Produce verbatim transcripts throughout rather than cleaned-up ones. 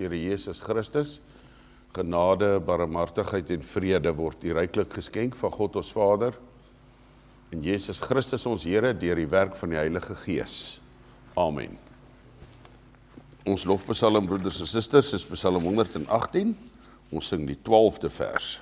Here Jesus Christus, genade, barmhartigheid en vrede word u ryklik geskenk van God ons Vader en Jesus Christus ons Here deur die werk van die Heilige Gees. Amen. Ons lofpsalm, broeders en susters, is Psalm honderd en agttien. Ons sing die twaalfde vers.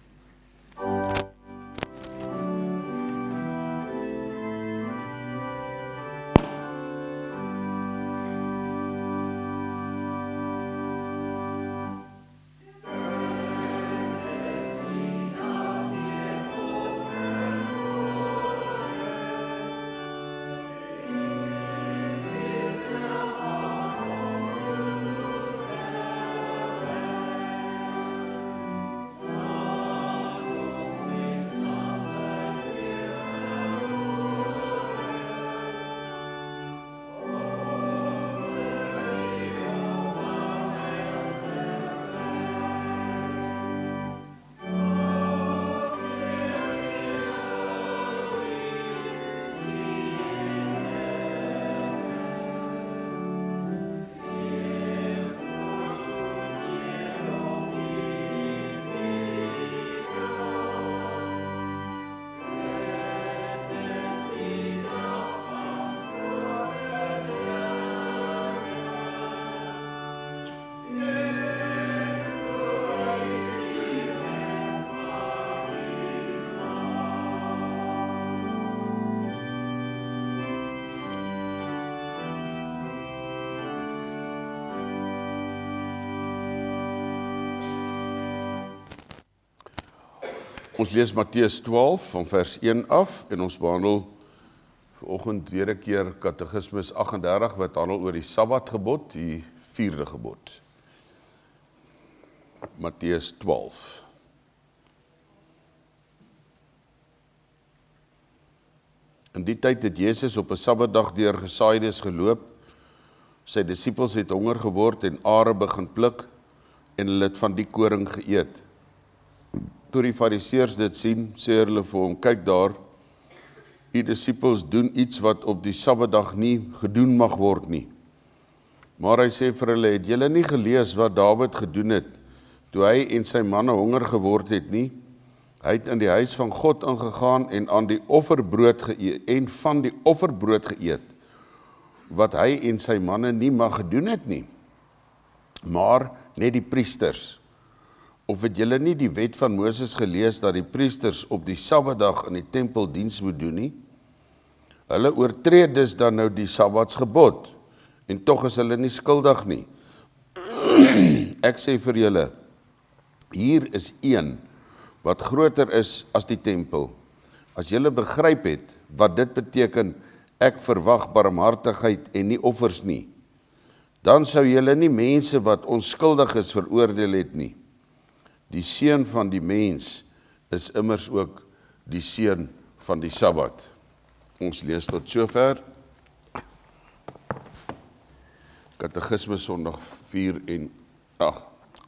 Ons lees Matteus twaalf van vers een af en ons behandel vanoggend weer 'n keer Katekismus agt en dertig wat handel oor die Sabbatgebod, die vierde gebod. Matteus twaalf. In die tyd het Jesus op 'n Sabbatdag deur Gesaaides geloop. Sy disippels het honger geword en are begin pluk en hulle het van die koring geëet. Toe die Fariseërs dit sien, sê hulle vir hom, kyk daar, die disippels doen iets wat op die Sabbatdag nie gedoen mag word nie. Maar hy sê vir hulle, het julle nie gelees wat Dawid gedoen het, toe hy en sy manne honger geword het nie? Hy het in die huis van God ingegaan en aan die offerbrood geëet, en van die offerbrood geëet, wat hy en sy manne nie mag gedoen het nie, maar net die priesters. Of het julle nie die wet van Moses gelees dat die priesters op die Sabbatdag in die tempel diens moet doen nie? Hulle oortree dus dan nou die Sabbatsgebod, en tog is hulle nie skuldig nie. Ek sê vir julle, hier is een wat groter is as die tempel. As julle begryp het wat dit beteken, ek verwag barmhartigheid en nie offers nie, dan sou julle nie mense wat onskuldig is veroordeel het nie. Die seun van die mens is immers ook die seun van die Sabbat. Ons lees tot sover. Katekismus Sondag vier en agt.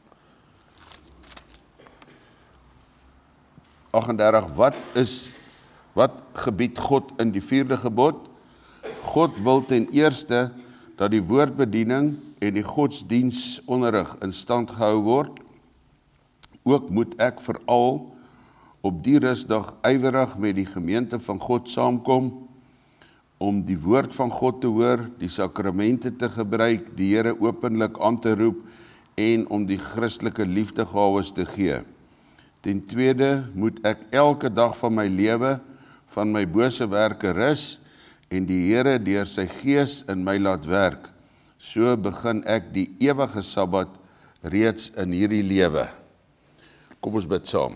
agt en dertig, wat is, wat gebied God in die vierde gebod? God wil ten eerste dat die woordbediening en die godsdienstonderrig in stand gehou word. Ook moet ek veral op die rustdag ywerig met die gemeente van God saamkom, om die woord van God te hoor, die sakramente te gebruik, die Here openlik aan te roep, en om die Christelike liefdegawes te gee. Ten tweede moet ek elke dag van my lewe, van my bose werke rus, en die Here deur sy Gees in my laat werk. So begin ek die ewige Sabbat reeds in hierdie lewe. Kom ons bid saam.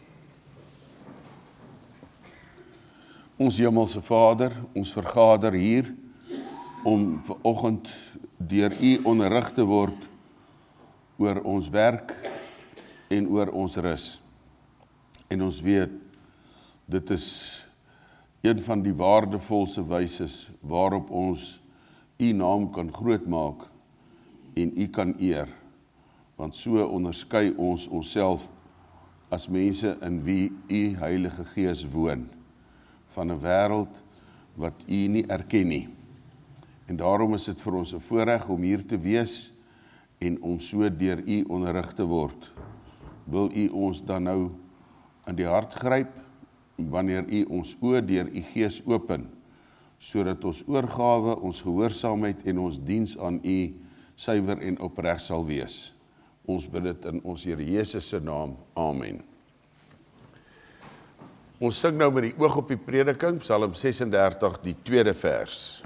Ons hemelse Vader, ons vergader hier om vanoggend deur U onderrig te word oor ons werk en oor ons rus. En ons weet, dit is een van die waardevolste wyses waarop ons U naam kan grootmaak en U kan eer, want so onderskei ons onsself as mense in wie U Heilige Gees woon, van 'n wêreld wat U nie erken nie. En daarom is dit vir ons 'n voorreg om hier te wees en om so deur U onderrig te word. Wil U ons dan nou in die hart gryp, wanneer U ons oë deur U Gees open, sodat ons oorgawe, ons gehoorsaamheid en ons diens aan U suiwer en opreg sal wees. Ons bid dit in ons Here Jesus se naam. Amen. Ons sing nou met die oog op die prediking, Psalm ses en dertig, die tweede vers.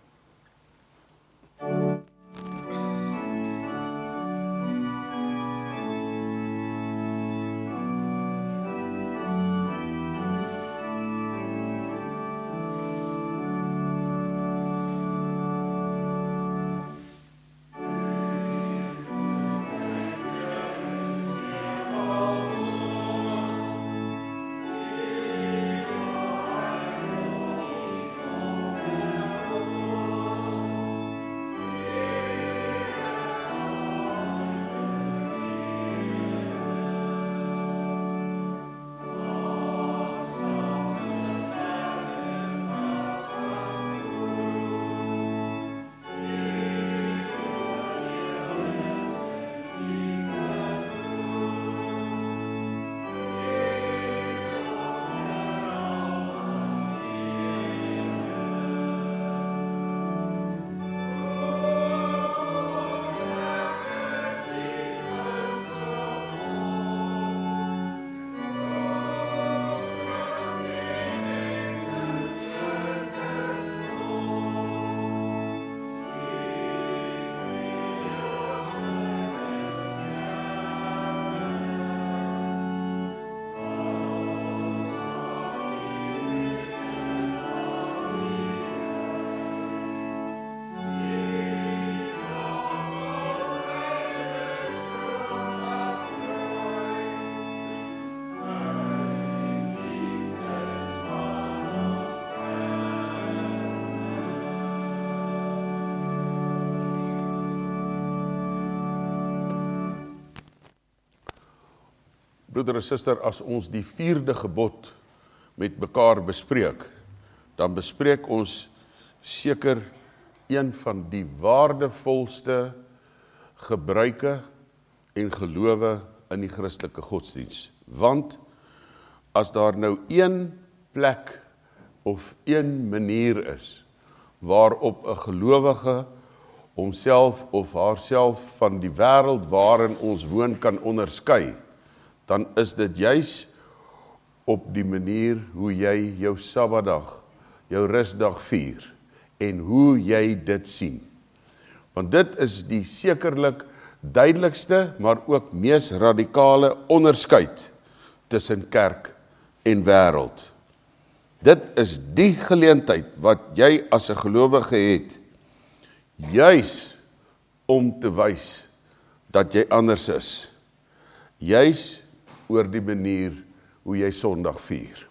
Broeder en suster, as ons die vierde gebod met mekaar bespreek, dan bespreek ons seker een van die waardevolste gebruike en gelowe in die Christelike godsdiens. Want as daar nou een plek of een manier is waarop 'n gelowige homself of haarself van die wêreld waarin ons woon kan onderskei, dan is dit juis op die manier hoe jy jou Sabbatdag, jou rustdag vier, en hoe jy dit sien. Want dit is die sekerlik duidelikste, maar ook mees radikale onderskeid tussen kerk en wêreld. Dit is die geleentheid wat jy as 'n gelowige het, juis om te wys dat jy anders is. Juis oor die manier hoe jy Sondag vier.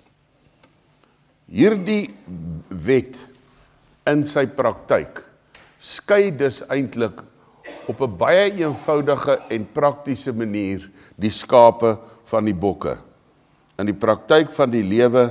Hierdie wet in sy praktyk skei dus eintlik op 'n baie eenvoudige en praktiese manier die skape van die bokke. In die praktyk van die lewe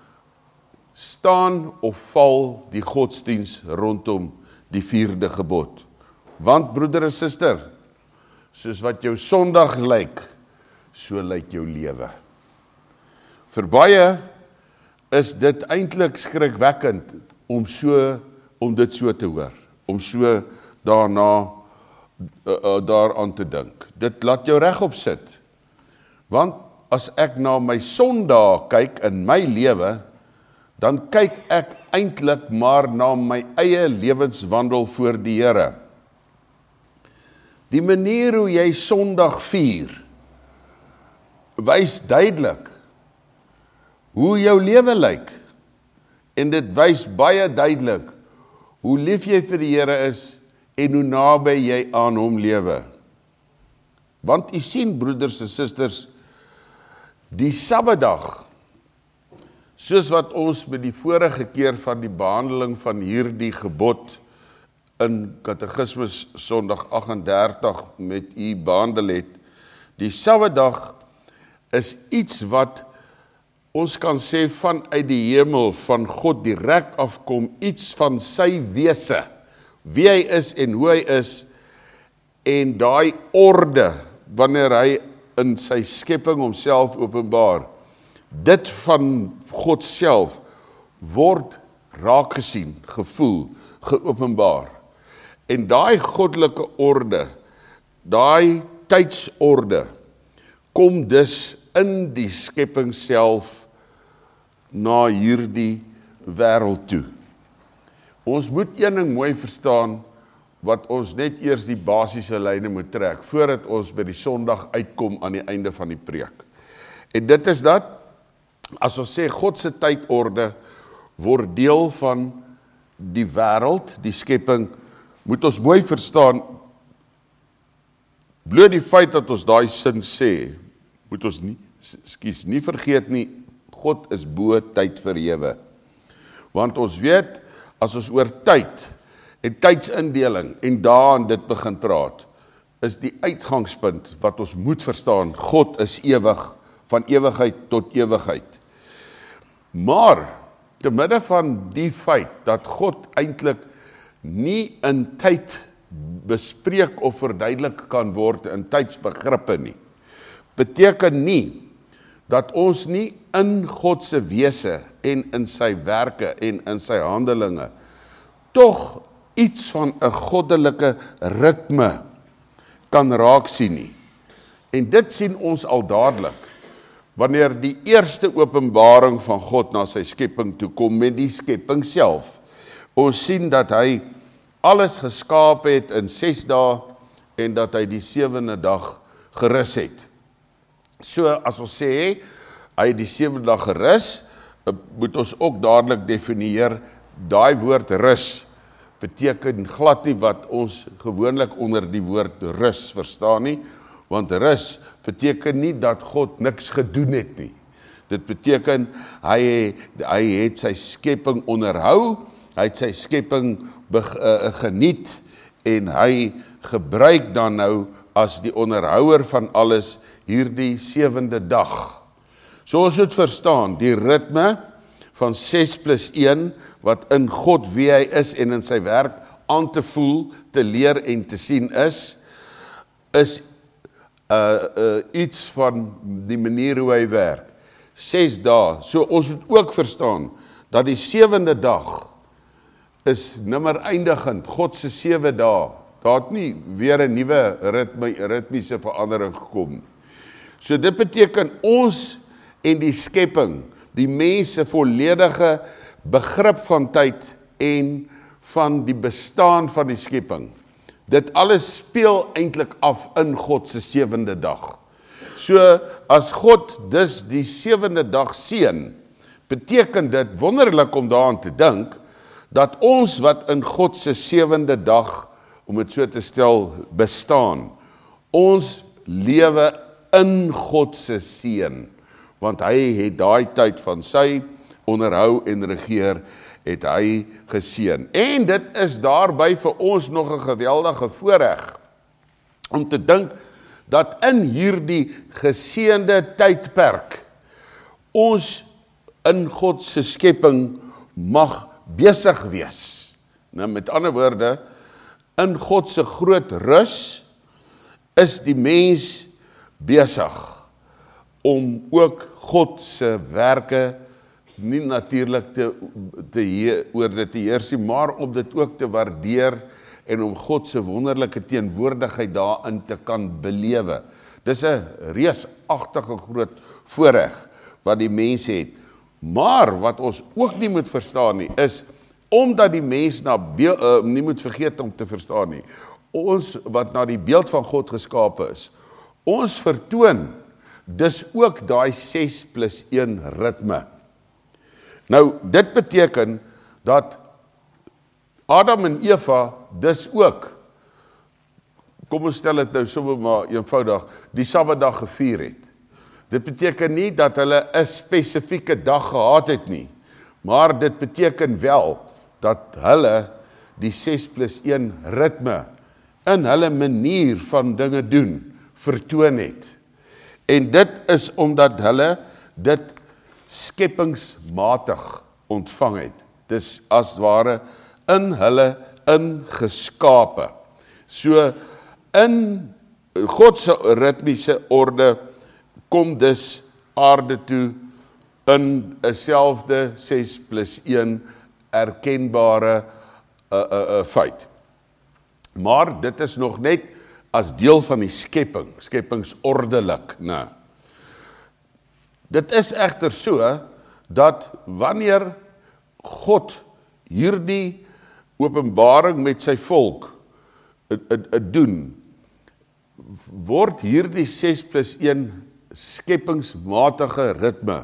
staan of val die godsdiens rondom die vierde gebod. Want broeder en suster, soos wat jou Sondag lyk, so lyk jou lewe. Vir baie is dit eintlik skrikwekkend om so om dit so te hoor, om so daarna uh, uh, daaraan te dink. Dit laat jou regop sit. Want as ek na my Sondag kyk in my lewe, dan kyk ek eintlik maar na my eie lewenswandel voor die Here. Die manier hoe jy Sondag vier, wys duidelik hoe jou lewe lyk. En dit wys baie duidelik hoe lief jy vir die Here is en hoe naby jy aan hom lewe. Want u sien, broeders en susters, die Sabbatdag, soos wat ons met die vorige keer van die behandeling van hierdie gebod in Katekismus Sondag agt en dertig met u behandel het, die Sabbatdag is iets wat ons kan sê vanuit die hemel, van God direk afkom, iets van sy wese, wie hy is en hoe hy is, en daai orde, wanneer hy in sy skepping homself openbaar, dit van God self, word raak gesien, gevoel, geopenbaar. En daai goddelike orde, daai tydsorde, kom dus in die skepping self na hierdie wêreld toe. Ons moet een ding mooi verstaan, wat ons net eers die basiese lyne moet trek, voordat ons by die Sondag uitkom aan die einde van die preek. En dit is dat, as ons sê, God se tydorde word deel van die wêreld, die skepping, moet ons mooi verstaan, bloot die feit dat ons daai sin sê, moet ons nie, skies, nie vergeet nie, God is bo tyd verhewe. Want ons weet, as ons oor tyd en tydsindeling en daarin dit begin praat, is die uitgangspunt wat ons moet verstaan, God is ewig, van ewigheid tot ewigheid. Maar, te midde van die feit, dat God eintlik nie in tyd bespreek of verduidelik kan word in tydsbegrippe nie, beteken nie, dat ons nie in God se wese en in sy werke en in sy handelinge tog iets van 'n goddelike ritme kan raak sien nie. En dit sien ons al dadelik, wanneer die eerste openbaring van God na sy skepping toe kom met die skepping self. Ons sien dat hy alles geskaap het in ses dae en dat hy die sewende dag gerus het. So as ons sê, hy die sewende dag gerus, moet ons ook dadelik definieer, daai woord rus beteken glad nie wat ons gewoonlik onder die woord rus verstaan nie, want rus beteken nie dat God niks gedoen het nie. Dit beteken, hy, hy het sy skepping onderhou, hy het sy skepping be, uh, geniet, en hy gebruik dan nou as die onderhouer van alles, hierdie sewende dag. So ons moet verstaan, die ritme van ses plus een, wat in God wie hy is en in sy werk aan te voel, te leer en te sien is, is uh, uh, iets van die manier hoe hy werk. Ses dae, so ons moet ook verstaan, dat die sewende dag is nimmer eindigend, God se sewe dae, daar het nie weer 'n nuwe ritme, ritmiese verandering gekom. So dit beteken ons en die skepping, die mense volledige begrip van tyd en van die bestaan van die skepping. Dit alles speel eintlik af in God se sewende dag. So as God dus die sewende dag seën, beteken dit wonderlik om daaraan te dink, dat ons wat in God se sewende dag, om het so te stel, bestaan, ons lewe in God se seën, want hy het daai tyd van sy onderhou en regeer, het hy geseën. En dit is daarby vir ons nog 'n geweldige voorreg, om te dink, dat in hierdie geseënde tydperk, ons in God se skepping mag besig wees. Nou met ander woorde, in God se groot rus, is die mens besig om ook God se werke nie natuurlik te, te he, oor dit te heers nie, maar om dit ook te waardeer en om God se wonderlike teenwoordigheid daarin te kan belewe. Dis 'n reusagtige groot voorreg wat die mens het. Maar wat ons ook nie moet verstaan nie, is omdat die mens na beeld, uh, nie moet vergeet om te verstaan nie, ons wat na die beeld van God geskape is, ons vertoon dis ook daai ses plus een ritme. Nou, dit beteken dat Adam en Eva dis ook, kom ons stel dit nou sommer maar eenvoudig, die Sabbatdag gevier het. Dit beteken nie dat hulle 'n spesifieke dag gehad het nie, maar dit beteken wel dat hulle die ses plus een ritme in hulle manier van dinge doen, vertoon het. En dit is omdat hulle dit skepingsmatig ontvang het. Dis as ware in hulle ingeskape. So in God se ritmiese orde kom dus aarde toe in 'n selfde ses plus een erkenbare uh, uh, uh, feit. Maar dit is nog net as deel van die skepping, skepingsordelik. Nou, dit is egter so, dat wanneer God hierdie openbaring met sy volk uh, uh, uh, doen, word hierdie ses plus een skepingsmatige ritme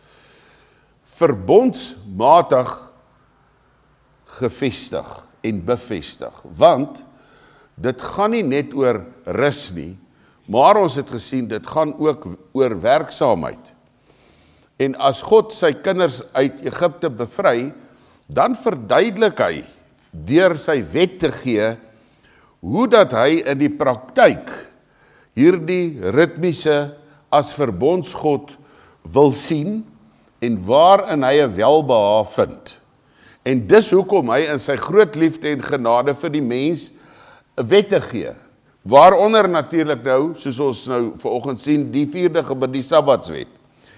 verbondsmatig gevestig en bevestig, want dit gaan nie net oor rus nie, maar ons het gesien, dit gaan ook oor werksaamheid. En as God sy kinders uit Egipte bevry, dan verduidelik hy, deur sy wet te gee, hoe dat hy in die praktyk hierdie ritmiese as verbondsgod wil sien, en waarin hy 'n welbehae vind. En dis hoekom hy in sy groot liefde en genade vir die mens 'n wet te gee. Waaronder natuurlik nou, soos ons nou vanoggend sien, die vierde gebod, die Sabbatswet.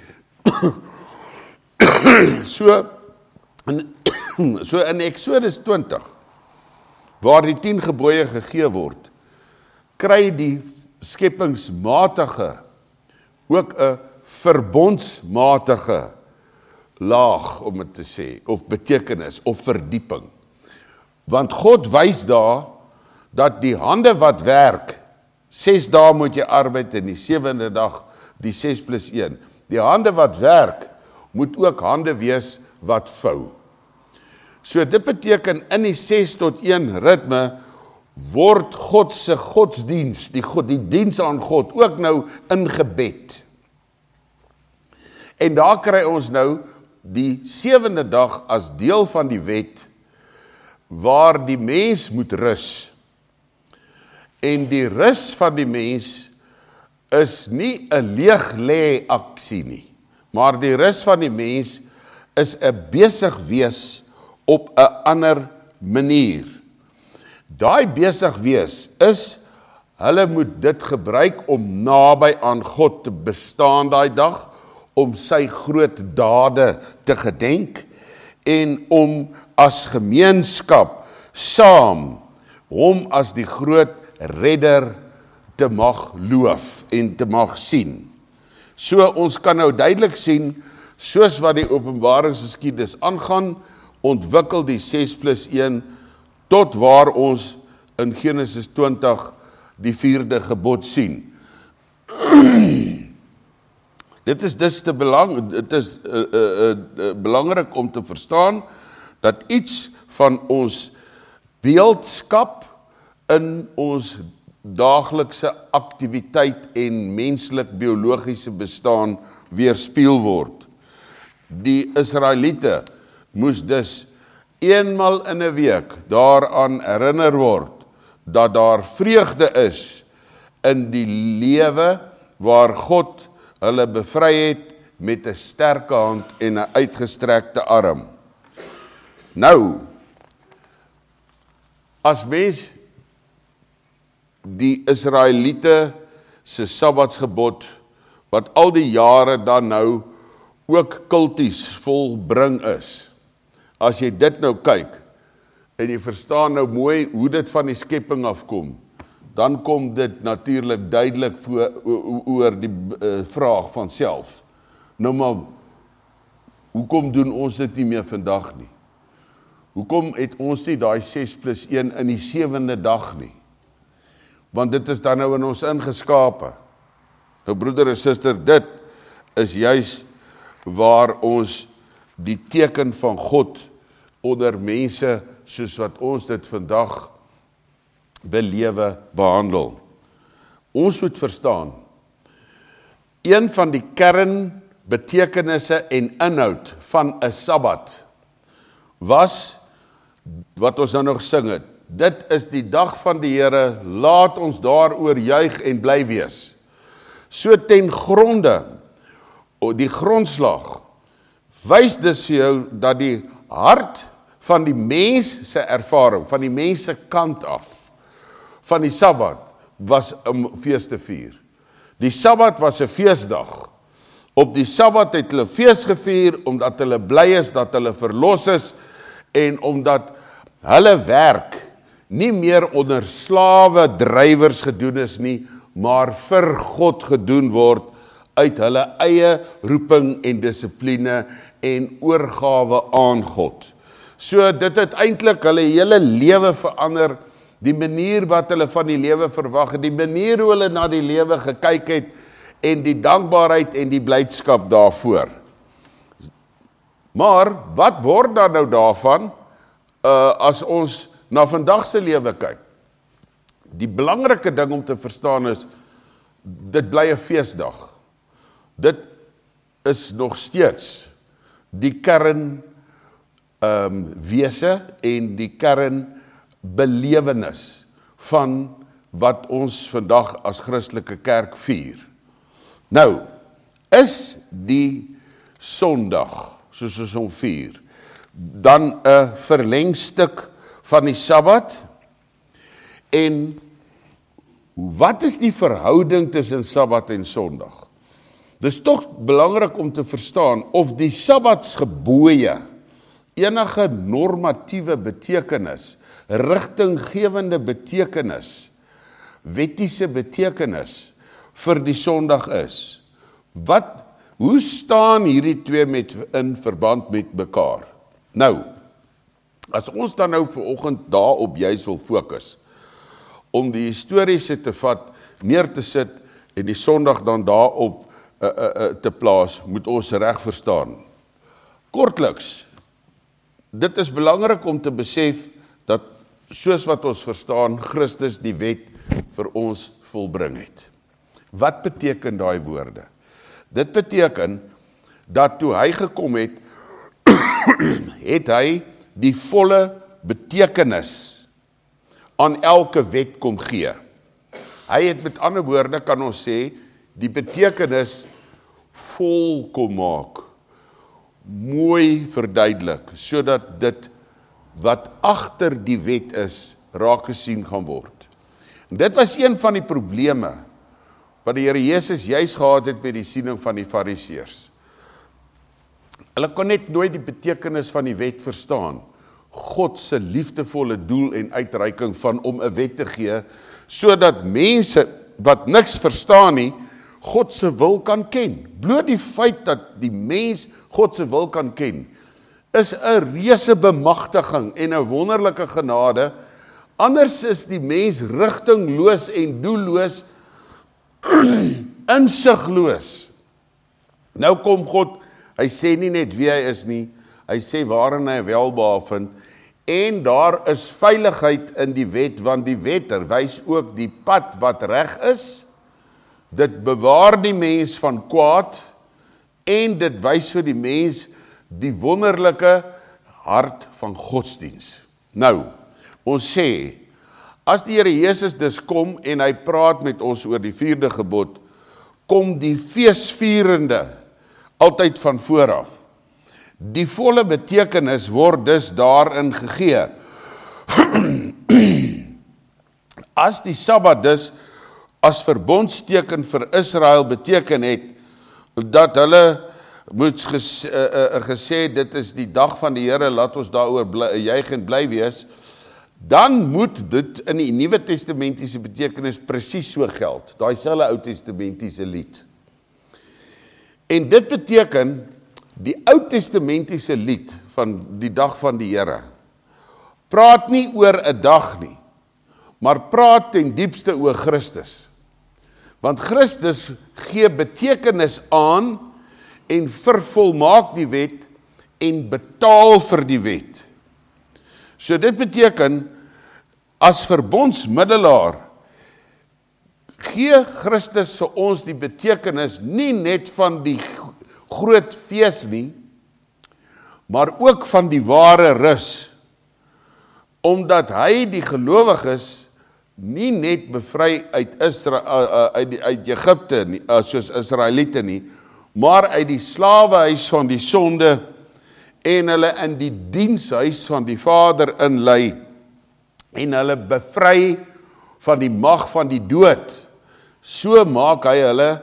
so, in, so in Exodus twintig, waar die tien gebooie gegee word, kry die skepingsmatige ook 'n verbondsmatige laag, om het te sê, of betekenis, of verdieping. Want God wys daar, dat die hande wat werk, ses dae moet jy arbeid, en die sewende dag, die ses plus een. Die hande wat werk, moet ook hande wees wat vou. So dit beteken, in die ses tot een ritme, word God se godsdiens, die, God, die diens aan God, ook nou ingebed. En daar kry ons nou, die sewende dag as deel van die wet, waar die mens moet rus. En die rus van die mens is nie 'n leeg lê aksie nie, maar die rus van die mens is 'n besig wees op 'n ander manier. Daai besig wees is, hulle moet dit gebruik om naby aan God te bestaan daai dag, om sy groot dade te gedenk, en om as gemeenskap saam hom as die groot redder te mag loof en te mag sien. So ons kan nou duidelik sien, soos wat die openbaringsgeskiedenis aangaan, ontwikkel die ses plus een tot waar ons in Genesis twintig die vierde gebod sien. Dit is dus te belang, dit is uh, uh, uh, belangrik om te verstaan, dat iets van ons beeldskap in ons daaglikse aktiwiteit en menslik biologiese bestaan weerspieël word. Die Israeliete moes dus eenmal in 'n week daaraan herinner word, dat daar vreugde is in die lewe waar God hulle bevry het met 'n sterke hand en 'n uitgestrekte arm. Nou, as mens die Israeliete se Sabbatsgebod, wat al die jare dan nou ook kulties volbring is, as jy dit nou kyk, en jy verstaan nou mooi hoe dit van die skepping afkom, dan kom dit natuurlik duidelik voor, oor die uh, vraag van self. Nou maar, hoekom doen ons dit nie meer vandag nie? Hoekom het ons nie daai ses plus een in die sewende dag nie? Want dit is dan nou in ons ingeskape. Nou broeder en suster, dit is juis waar ons die teken van God onder mense soos wat ons dit vandag belewe behandel. Ons moet verstaan, een van die kernbetekenisse en inhoud van 'n Sabbat was, wat ons nou nog sing het, dit is die dag van die Here, laat ons daaroor juig en bly wees. So ten gronde, die grondslag, wys dus vir jou dat die hart van die mens se ervaring, van die mens se kant af, van die Sabbat, was om fees te vier. Die Sabbat was 'n feesdag. Op die Sabbat het hulle fees gevier, omdat hulle bly is dat hulle verlos is, en omdat hulle werk nie meer onder slawe drywers gedoen is nie, maar vir God gedoen word, uit hulle eie roeping en dissipline en oorgawe aan God. So dit het eintlik hulle hele lewe verander, die manier wat hulle van die lewe verwag het, die manier hoe hulle na die lewe gekyk het, en die dankbaarheid en die blydskap daarvoor. Maar, wat word dan nou daarvan, uh, as ons na vandag se lewe kyk? Die belangrike ding om te verstaan is, dit bly 'n feesdag. Dit is nog steeds die kern um, wese en die kern belewenis van wat ons vandag as Christelike kerk vier. Nou, is die Sondag, soos ons hom vier, dan 'n verlengstuk van die Sabbat? En wat is die verhouding tussen Sabbat en Sondag? Dis tog belangrik om te verstaan of die Sabbatsgebooie enige normatiewe betekenis, rigtinggewende betekenis, wettiese betekenis vir die Sondag is. Wat, hoe staan hierdie twee met, in verband met mekaar? Nou, as ons dan nou vanoggend daarop juis wil fokus, om die historiese te vat, neer te sit, en die Sondag dan daarop uh, uh, uh, te plaas, moet ons reg verstaan. Kortliks, dit is belangrik om te besef, dat soos wat ons verstaan, Christus die wet vir ons volbring het. Wat beteken daai woorde? Dit beteken, dat toe hy gekom het, het hy die volle betekenis aan elke wet kom gee. Hy het met ander woorde, kan ons sê, die betekenis vol kom maak, mooi verduidelik, sodat dit wat agter die wet is, raak gesien gaan word. En dit was een van die probleme, wat die Here Jesus juis gehad het met die siening van die Fariseërs. Hulle kon net nooit die betekenis van die wet verstaan, God se liefdevolle doel en uitreiking van om 'n wet te gee, sodat mense wat niks verstaan nie, God se wil kan ken. Bloot die feit dat die mens God se wil kan ken, is 'n reuse bemagtiging en 'n wonderlike genade. Anders is die mens rigtingloos en doelloos, insigloos. Nou kom God, hy sê nie net wie hy is nie, hy sê waarin hy welbehae vind, en daar is veiligheid in die wet, want die wet wys ook die pad wat reg is, dit bewaar die mens van kwaad, en dit wys vir die mens die wonderlike hart van godsdiens. Nou, ons sê, as die Here Jesus dus kom en hy praat met ons oor die vierde gebod, kom die feesvierende altyd van vooraf. Die volle betekenis word dus daarin gegee. As die Sabbat dus as verbondsteken vir Israel beteken het, dat hulle moet ges, uh, uh, gesê, dit is die dag van die Here, laat ons daaroor bly, juig en bly wees, dan moet dit in die Nuwe Testamentiese betekenis presies so geld, daai selfe Ou Testamentiese lied. En dit beteken, die Ou Testamentiese lied van die dag van die Here, praat nie oor 'n dag nie, maar praat ten diepste oor Christus. Want Christus gee betekenis aan en vervolmaak die wet en betaal vir die wet. So dit beteken, as verbondsmiddelaar, gee Christus vir ons die betekenis nie net van die groot fees nie, maar ook van die ware rus, omdat hy die gelowiges nie net bevry uit Israel, uh, uit, uit Egipte nie, uh, soos Israeliete nie, maar uit die slawehuis van die sonde en hulle in die dienshuis van die Vader inlei en hulle bevry van die mag van die dood, so maak hy hulle,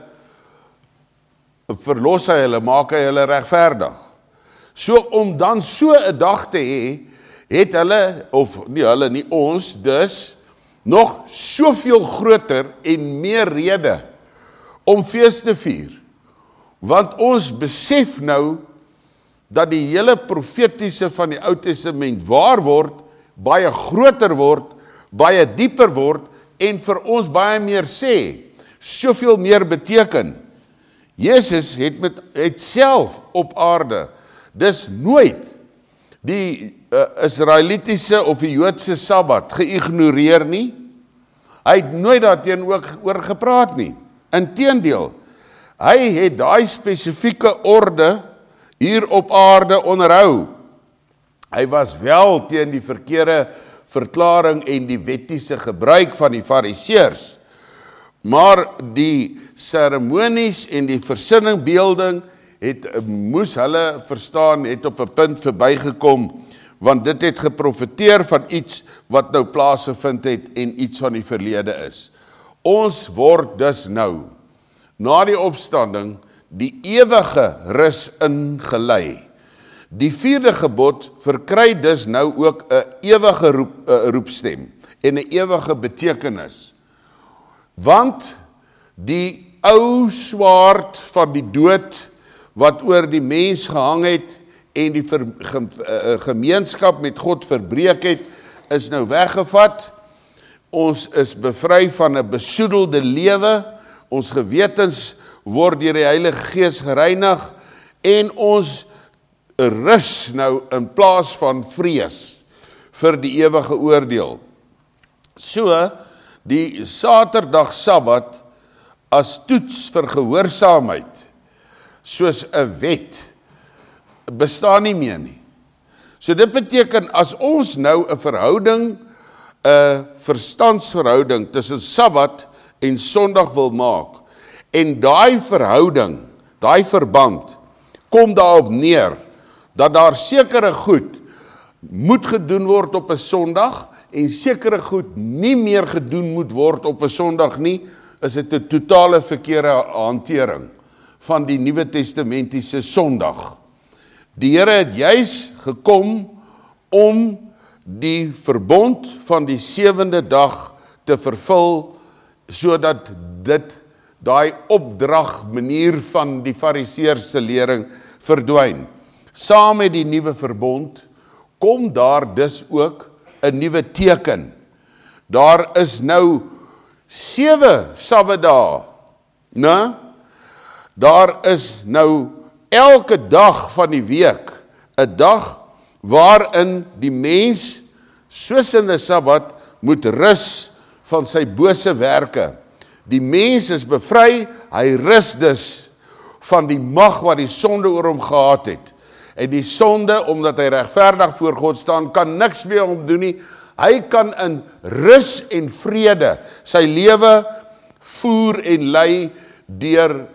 verlos hy hulle, maak hy hulle regverdig. So om dan so 'n dag te hê, het hulle, of nie hulle nie, ons dus, nog soveel groter en meer rede om fees te vier. Want ons besef nou, dat die hele profetiese van die Ou Testament waar word, baie groter word, baie dieper word, en vir ons baie meer sê, soveel meer beteken. Jezus het, met, het self op aarde, dis nooit die uh, Israelitiese of die Joodse Sabbat geïgnoreer nie. Hy het nooit daarteenoor oor gepraat nie. Inteendeel, hy het daai spesifieke orde hier op aarde onderhou. Hy was wel teen die verkeerde verklaring en die wettiese gebruik van die Fariseërs, maar die seremonies en die versinningbeelding het, moes hulle verstaan, het op 'n punt verbygekom, want dit het geprofeteer van iets wat nou plaasgevind het en iets van die verlede is. Ons word dus nou, na die opstanding, die ewige rus ingelei. Die vierde gebod verkry dus nou ook 'n ewige roep, uh, roepstem en 'n ewige betekenis. Want die ou swaard van die dood wat oor die mens gehang het en die ver, ge, uh, gemeenskap met God verbreek het, is nou weggevat. Ons is bevry van 'n besoedelde lewe. Ons gewetens word deur die Heilige Gees gereinig en ons rus nou in plaas van vrees vir die ewige oordeel. So, die Saterdag Sabbat as toets vir gehoorsaamheid, soos 'n wet, bestaan nie meer nie. So dit beteken, as ons nou 'n verhouding, 'n verstandsverhouding tussen Sabbat en Sondag wil maak, en daai verhouding, daai verband, kom daarop neer, dat daar sekere goed moet gedoen word op 'n Sondag, en sekere goed nie meer gedoen moet word op 'n Sondag nie, is dit 'n totale verkeerde hantering van die Nuwe Testamentiese Sondag. Die Here het juis gekom om die verbond van die sewende dag te vervul, sodat dit, daai opdrag manier van die Fariseërs se lering verdwyn. Saam met die nuwe verbond kom daar dus ook 'n nuwe teken. Daar is nou sewe Sabbatdae, né? Daar is nou elke dag van die week 'n dag waarin die mens, soos in 'n Sabbat, moet rus van sy bose werke. Die mens is bevry, hy rus dus van die mag wat die sonde oor hom gehad het. En die sonde, omdat hy regverdig voor God staan, kan niks meer om doen nie. Hy kan in rus en vrede sy lewe voer en lei deur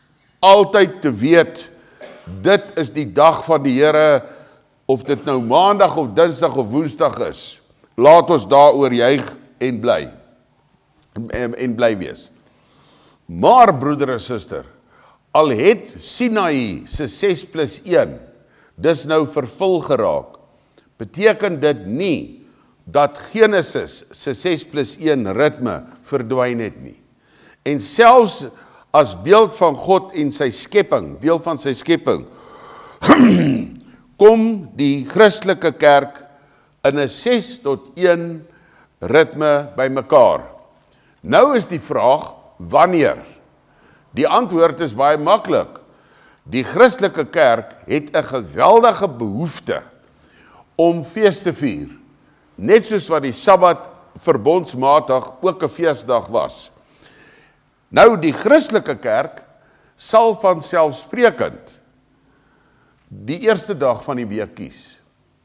altyd te weet, dit is die dag van die Here, of dit nou maandag of dinsdag of woensdag is. Laat ons daaroor juig en bly. En, en bly wees. Maar broeder en suster, al het Sinaï se ses plus een dis nou vervul geraak, beteken dit nie dat Genesis se ses plus een ritme verdwyn het nie. En selfs as beeld van God en sy skepping, deel van sy skepping, kom die Christelike kerk in 'n ses tot een ritme by mekaar. Nou is die vraag, wanneer? Die antwoord is baie maklik. Die Christelike kerk het 'n geweldige behoefte om fees te vier, net soos wat die Sabbat verbondsmatig ook 'n feesdag was. Nou, die Christelike kerk sal vanselfsprekend die eerste dag van die week kies.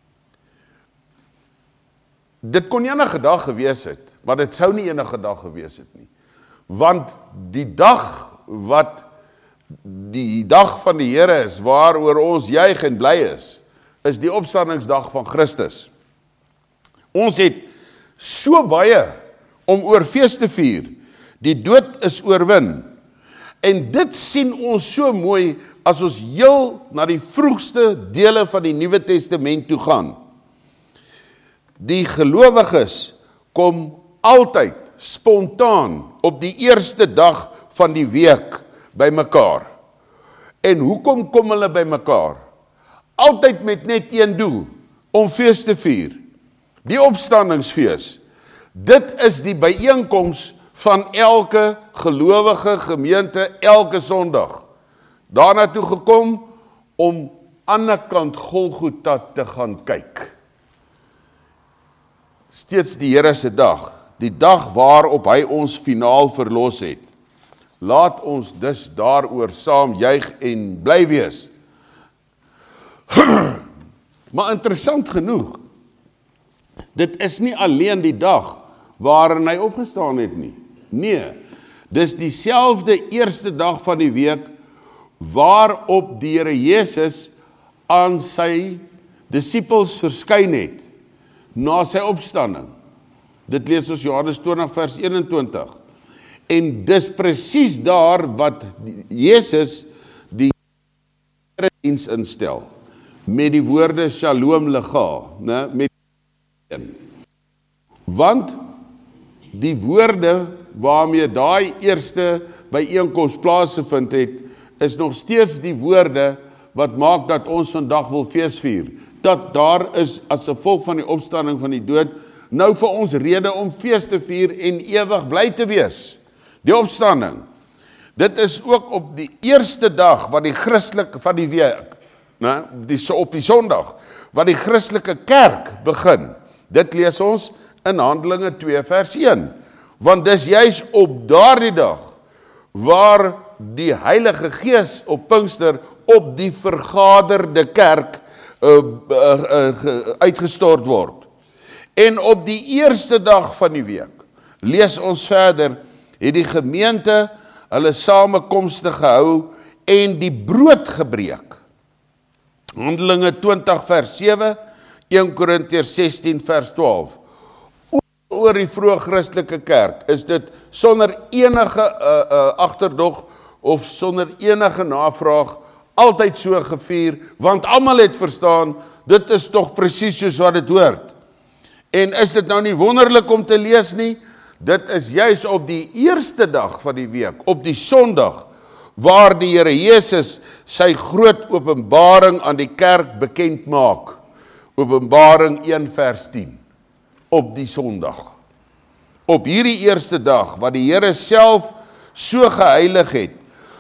Dit kon enige dag gewees het, maar dit sou nie enige dag gewees het nie. Want die dag wat die dag van die Here is, waaroor ons juig en bly is, is die opstandingsdag van Christus. Ons het so baie om oor fees te vier. Die dood is oorwin. En dit sien ons so mooi as ons heel na die vroegste dele van die Nuwe Testament toe gaan. Die gelowiges kom altyd spontaan op die eerste dag van die week by mekaar. En hoekom kom hulle by mekaar? Altyd met net een doel, om fees te vier. Die opstandingsfees. Dit is die byeenkoms van elke gelowige gemeente elke Sondag. Daarna toe gekom om aan die kant Golgotha te gaan kyk. Steeds die Here se dag, die dag waarop hy ons finaal verlos het. Laat ons dus daaroor saam juig en bly wees. Maar interessant genoeg, dit is nie alleen die dag waarin hy opgestaan het nie. Nee, dis dieselfde eerste dag van die week waarop die Here Jesus aan sy disippels verskyn het, na sy opstanding. Dit lees ons Johannes twintig vers eenentwintig. En dis presies daar wat Jesus die diens instel, met die woorde Shalom Lega, ne, met want die woorde waarmee daai eerste byeenkoms plaasgevind het, is nog steeds die woorde wat maak dat ons vandag wil feesvier. Dat daar is as gevolg van die opstanding van die dood, nou vir ons rede om fees te vier en ewig bly te wees. Die opstanding. Dit is ook op die eerste dag wat die Christelike van die week, ne, die, op die Sondag, wat die Christelike kerk begin. Dit lees ons in Handelinge twee vers een. Want dis juis op daardie dag waar die Heilige Gees op Pinkster op die vergaderde kerk uh, uh, uh, uitgestort word. En op die eerste dag van die week, lees ons verder, het die gemeente hulle samekomste gehou en die brood gebreek. Handelinge twintig vers sewe, eerste Korintiërs sestien vers twaalf. Oor die vroeë Christelike kerk is dit sonder enige uh, uh, agterdog of sonder enige navraag altyd so gevier, want almal het verstaan, dit is tog presies soos wat dit hoort. En is dit nou nie wonderlik om te lees nie? Dit is juis op die eerste dag van die week, op die Sondag, waar die Here Jesus sy groot openbaring aan die kerk bekend maak. Openbaring een vers tien. Op die Sondag. Op hierdie eerste dag, wat die Here self so geheilig het,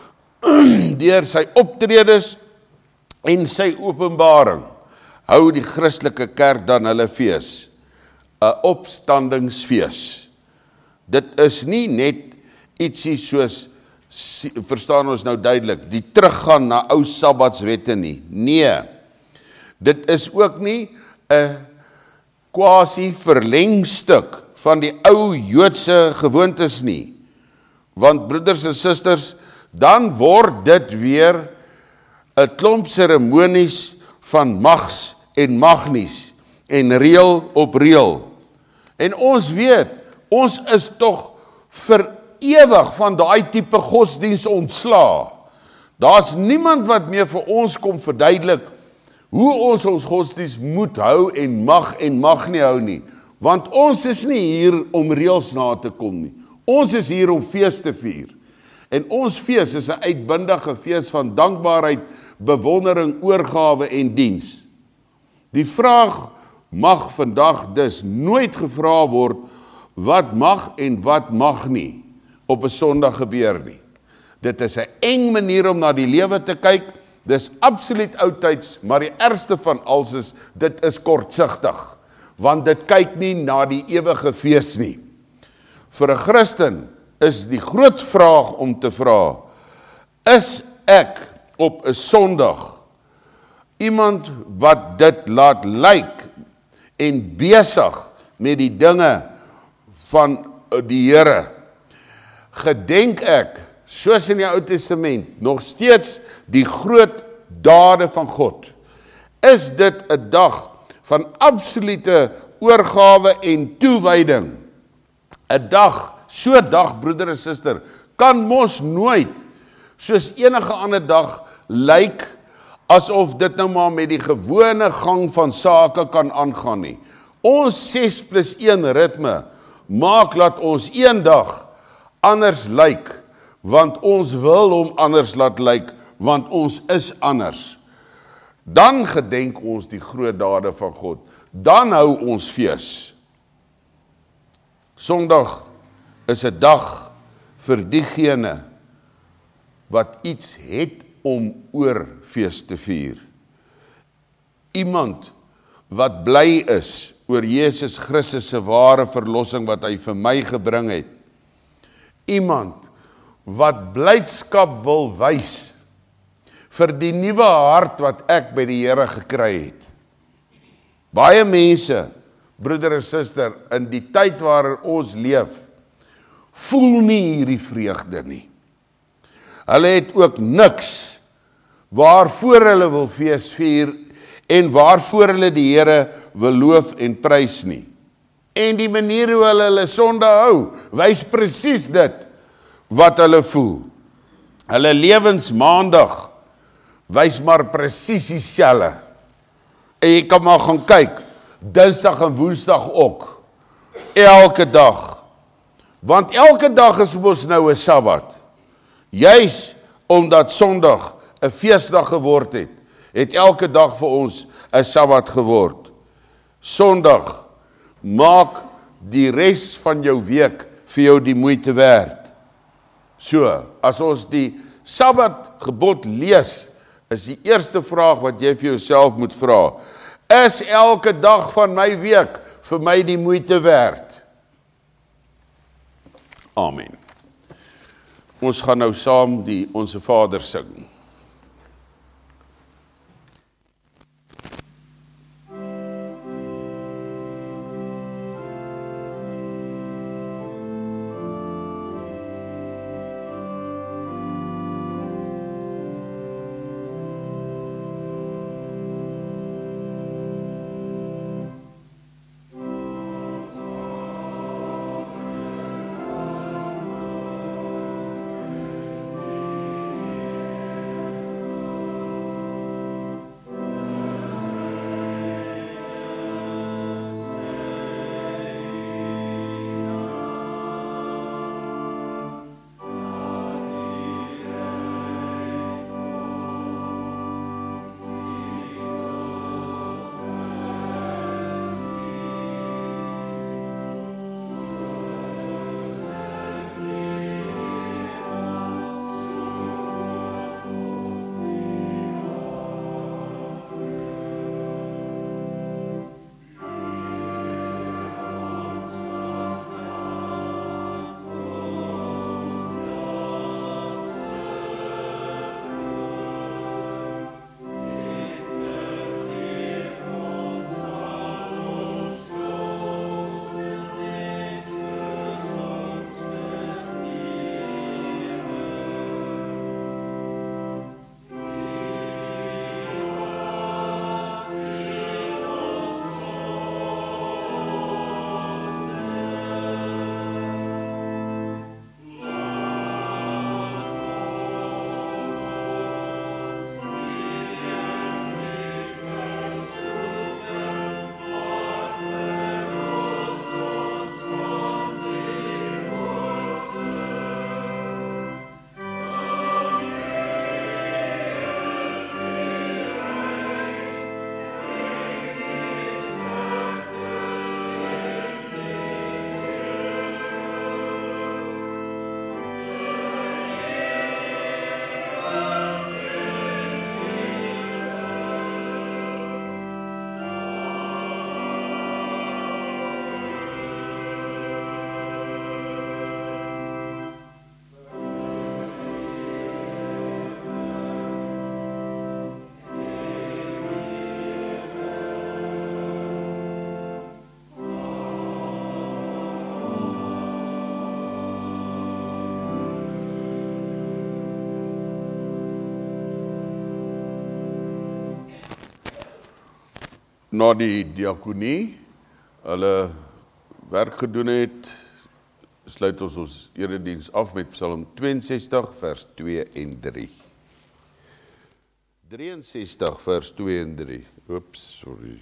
deur sy optredes en sy openbaring, hou die Christelike kerk dan hulle fees, 'n opstandingsfees. Dit is nie net ietsie soos, verstaan ons nou duidelik, die teruggaan na ou Sabbatswette nie. Nee, dit is ook nie 'n quasi verlengstuk van die ou Joodse gewoontes nie. Want broeders en susters, dan word dit weer 'n klomp seremonies van mags en magnies en reël op reël. En ons weet, ons is tog vir ewig van daai tipe godsdiens ontslaa. Daar's niemand wat meer vir ons kom verduidelik hoe ons ons godsdiens moet hou en mag en mag nie hou nie. Want ons is nie hier om reëls na te kom nie. Ons is hier om fees te vier. En ons fees is 'n uitbundige fees van dankbaarheid, bewondering, oorgawe en diens. Die vraag mag vandag dus nooit gevra word, wat mag en wat mag nie op 'n Sondag gebeur nie. Dit is 'n eng manier om na die lewe te kyk, dis absoluut oudtyds, maar die ergste van alles is, dit is kortsigtig, want dit kyk nie na die ewige fees nie. Vir 'n Christen is die groot vraag om te vra, is ek op 'n Sondag iemand wat dit laat lyk en besig met die dinge van die Here? Gedenk ek, soos in die Ou Testament, nog steeds die groot dade van God? Is dit 'n dag van absolute oorgawe en toewyding? 'n dag, so 'n dag, broeder en suster, kan mos nooit, soos enige ander dag, lyk asof dit nou maar met die gewone gang van sake kan aangaan nie. Ons ses plus een ritme maak laat ons een dag anders lyk, want ons wil hom anders laat lyk, want ons is anders. Dan gedenk ons die groot dade van God. Dan hou ons fees. Sondag is 'n dag vir diegene wat iets het om oor fees te vier. Iemand wat bly is oor Jesus Christus se ware verlossing wat hy vir my gebring het. Iemand wat blydskap wil wys vir die nuwe hart wat ek by die Here gekry het. Baie mense, broeder en suster, in die tyd waarin ons leef, voel nie hierdie vreugde nie. Hulle het ook niks waarvoor hulle wil fees vier en waarvoor hulle die Here wil loof en prys nie. En die manier hoe hulle hulle sonde hou, wys presies dit wat hulle voel. Hulle lewensmaandag wys maar presies dieselfde. En jy kan maar gaan kyk, Dinsdag en Woensdag ook, elke dag. Want elke dag is mos nou 'n Sabbat. Juis omdat Sondag 'n feesdag geword het, het elke dag vir ons 'n Sabbat geword. Sondag maak die res van jou week vir jou die moeite werd. So, as ons die Sabbat gebod lees, is die eerste vraag wat jy vir jouself moet vra, is elke dag van my week vir my die moeite werd? Amen. Ons gaan nou saam die Onse Vader sing. Na die diakonie, hulle werk gedoen het, sluit ons ons erediens af met Psalm twee en sestig vers twee en drie. drie en sestig vers twee en drie. Oeps, sorry.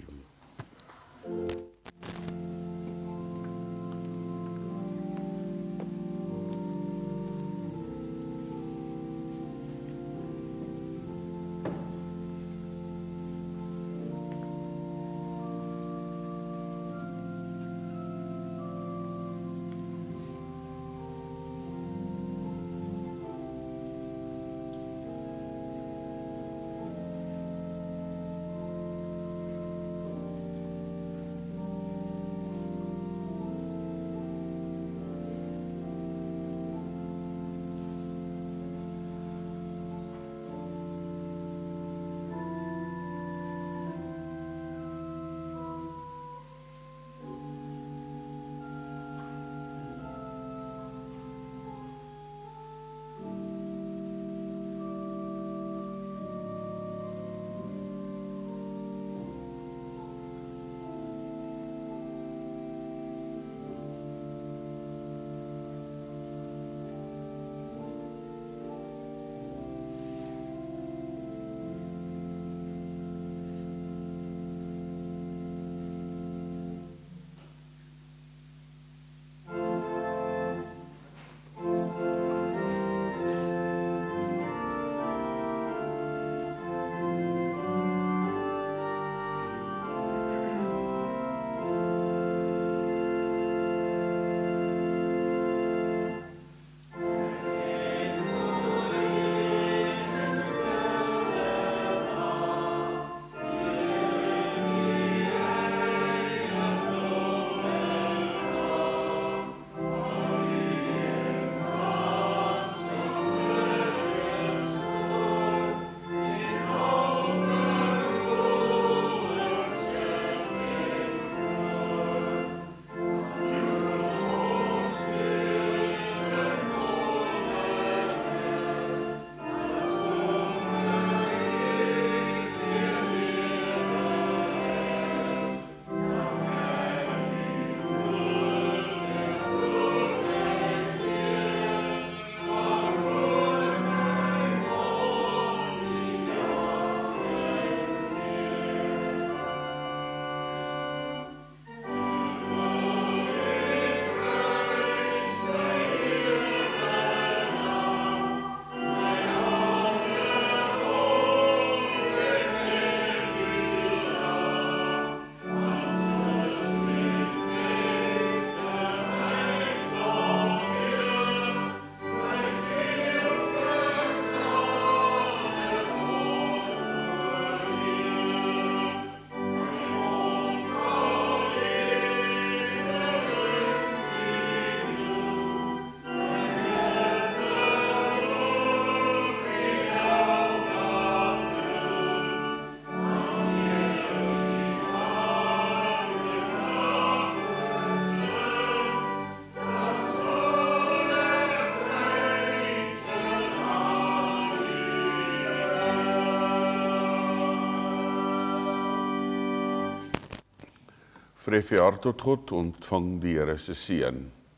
Vref je hart tot God, ontvang die Here se seën.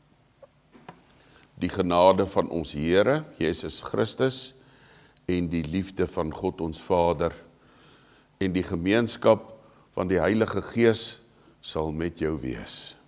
Die genade van ons Here, Jesus Christus, en die liefde van God ons Vader, en die gemeenskap van die Heilige Gees sal met jou wees.